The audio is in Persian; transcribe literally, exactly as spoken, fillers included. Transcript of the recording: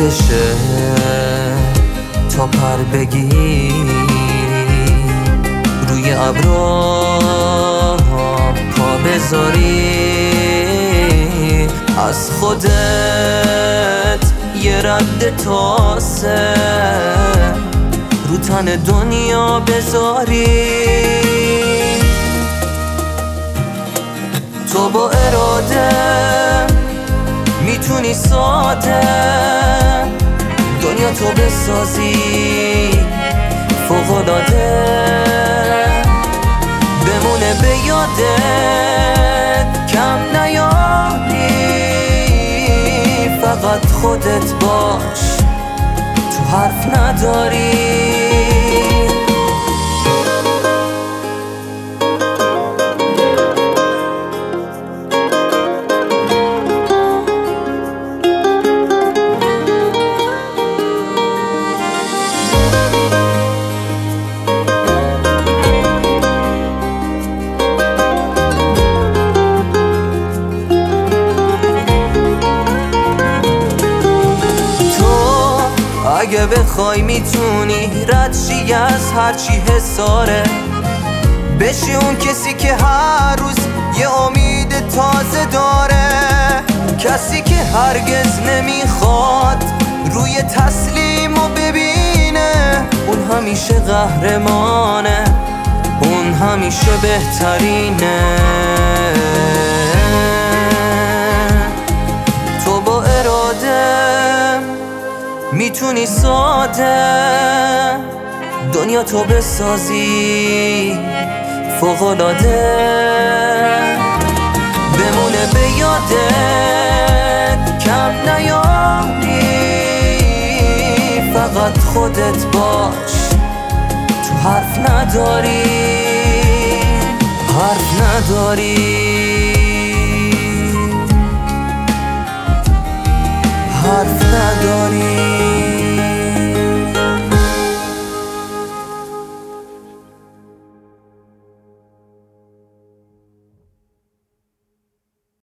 سکوتشه تا پر بگیری روی ابرا پا بذاری، از خودت یه رد تاسه رو تن دنیا بذاری. تو با اراده میتونی ساده دنیا تو بسازی فوق‌العاده، بمونه به یادت کم نیاری، فقط خودت باش تو حرف نداری. اگه بخوای میتونی رد شی از هرچی حساره، بشی اون کسی که هر روز یه امید تازه داره، کسی که هرگز نمیخواد روی تسلیمو ببینه، اون همیشه قهرمانه، اون همیشه بهترینه. تو با اراده میتونی ساده دنیا تو بسازی فوق‌العاده، بمونه به یادت کم نیاری، فقط خودت باش تو حرف نداری، حرف نداری، حرف نداری.